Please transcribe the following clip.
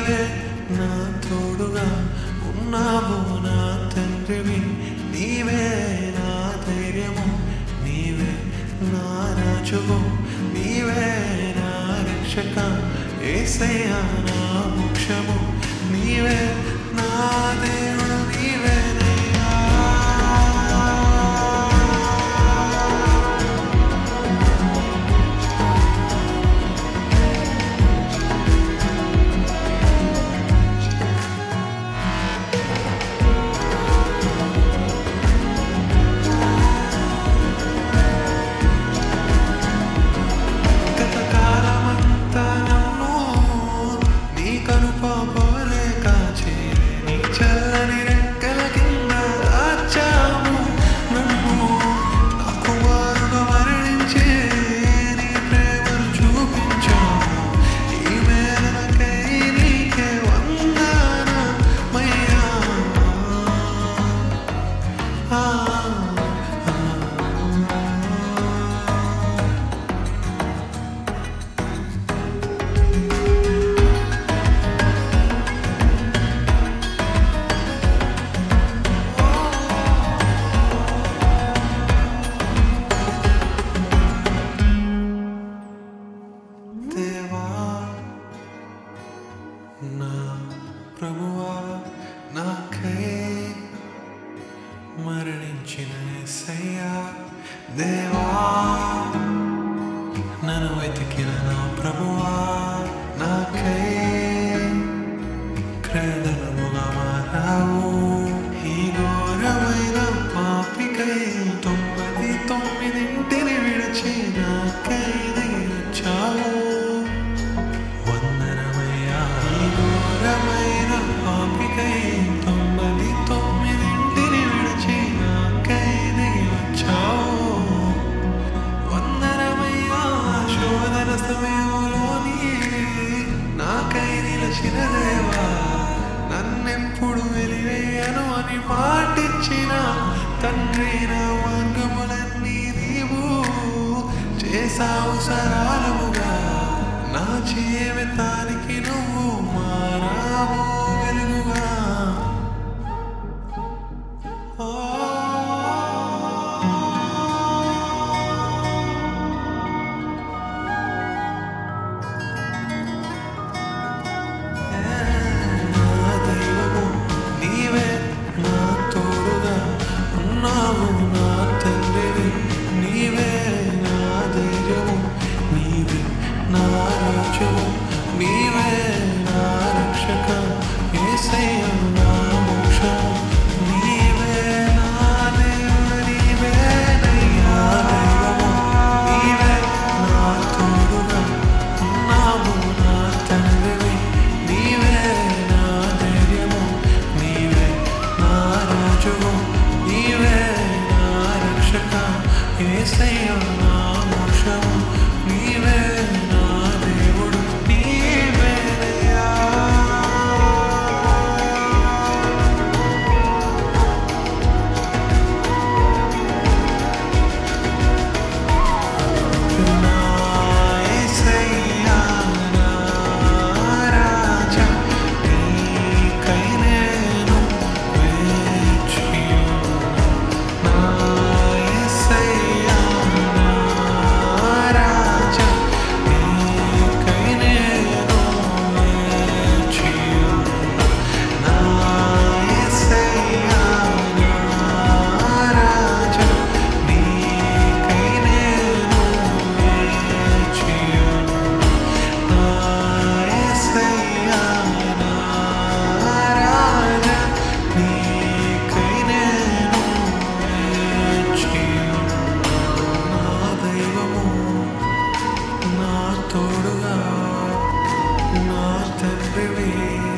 నీవే నా తోడుగా ఉన్నావు నా తండ్రివి, నీవే నా ధైర్యము, నీవే నా రాజువు, నీవే నా రక్షక, యేసయ్యా నా మోక్షము, నీవే నా దేవుడు, నీవే నా ప్రభువా, నాకై మరణించిన యేసయ్యా, దేవా నన్ను వెతికిన నా ప్రభువా, నాకై క్రయధనముగా మారావు, ఈ ఘోరమైన పాపికై 99 విడిచి నాకై వచ్చావు. నన్నెప్పుడు వెలివేయను అని మాటిచ్చిన తండ్రి, నా మార్గములన్నీ నీవు చేసావు సరళముగా, నా జీవితానికి నువ్వు మారావు వెలుగుగా. నీవే నా రక్షక, యేసయ్యా నా మోక్షము, నీవే నా దేవుడు, నీవే నయ్యా దైవము, నీవే నా తోడుగా ఉన్నావు నా తండ్రివి, నీవే నా ధైర్యము, నీవే నా రాజువు, నీవే నా రక్షక, యేసయ్యా నా మోక్షము, నీవే తోడుగా నా తండ్రివి.